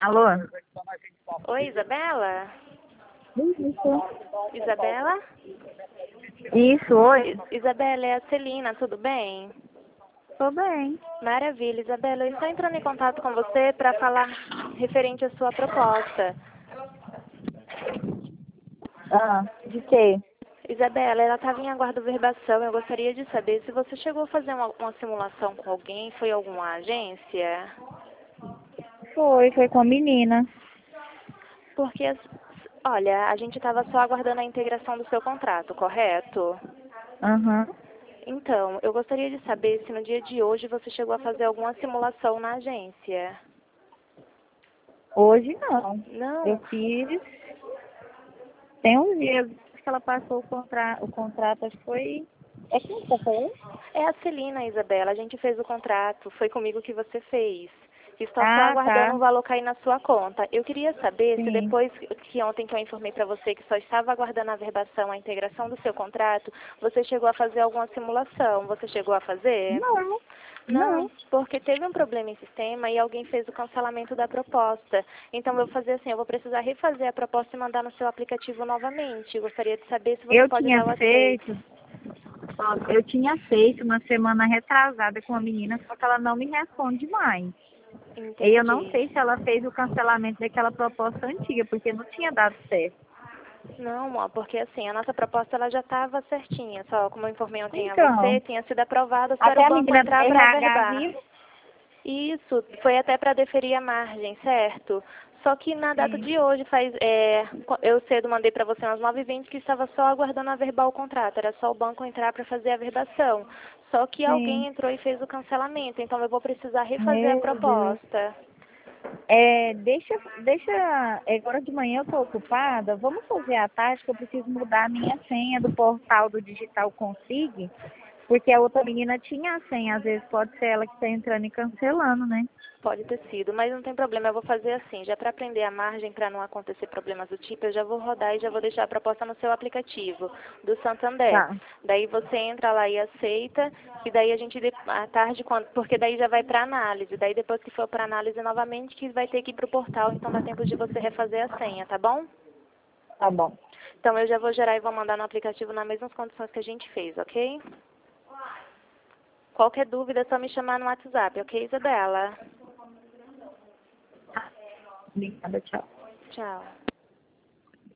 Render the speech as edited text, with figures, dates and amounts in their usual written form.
Alô? Oi, Isabela? Isso. Isabela? Isso, oi. Isabela, é a Celina, tudo bem? Tô bem. Maravilha, Isabela. Eu estou entrando em contato com você para falar referente à sua proposta. Ah, de quê? Isabela, ela estava em aguardo verbação. Eu gostaria de saber se você chegou a fazer uma simulação com alguém, foi alguma agência? Foi com a menina. Porque, olha, a gente estava só aguardando a integração do seu contrato, correto? Aham. Então, eu gostaria de saber se no dia de hoje você chegou a fazer alguma simulação na agência. Hoje não. Eu Não? fiz. Tem uns dias que ela passou o contrato, acho que foi. É quem tá falando? É a Celina, Isabela. A gente fez o contrato. Foi comigo que você fez. Está só Ah, aguardando tá. o valor cair na sua conta. Eu queria saber se Sim. depois que ontem que eu informei para você que só estava aguardando a verbação, a integração do seu contrato, você chegou a fazer alguma simulação. Você chegou a fazer? Não. Não, Não. porque teve um problema em sistema e alguém fez o cancelamento da proposta. Então eu vou fazer assim, eu vou precisar refazer a proposta e mandar no seu aplicativo novamente. Gostaria de saber se você Eu pode tinha dar o aceite. feito. Ó, eu tinha feito uma semana retrasada com a menina, só que ela não me responde mais. E eu não Entendi. sei se ela fez o cancelamento daquela proposta antiga, porque não tinha dado certo. Não, ó, porque assim, a nossa proposta ela já estava certinha, só como eu informei ontem a você, Então, tinha sido aprovada, só era até o a banco menina do entrar para RH averbar. viu. Isso, foi até para deferir a margem, certo? Só que na data Sim, de hoje, eu cedo mandei para você às 9h20 que estava só aguardando a verbar o contrato, era só o banco entrar para fazer a verbação. Só que alguém sim. entrou e fez o cancelamento, então eu vou precisar refazer a Meu Deus. proposta. Agora de manhã eu tô ocupada. Vamos fazer à tarde que eu preciso mudar a minha senha do portal do Digital Consig, porque a outra menina tinha a senha. Às vezes pode ser ela que está entrando e cancelando, né? Pode ter sido, mas não tem problema, eu vou fazer assim, já para aprender a margem, para não acontecer problemas do tipo, eu já vou rodar e já vou deixar a proposta no seu aplicativo do Santander. Tá, Daí você entra lá e aceita, e daí a gente, à tarde, porque daí já vai para análise, daí depois que for para análise novamente, que vai ter que ir para o portal, então dá tempo de você refazer a senha, tá bom? tá bom. Então eu já vou gerar e vou mandar no aplicativo nas mesmas condições que a gente fez, ok? Qualquer dúvida é só me chamar no WhatsApp, ok, Isabela? Obrigada, tchau. Tchau.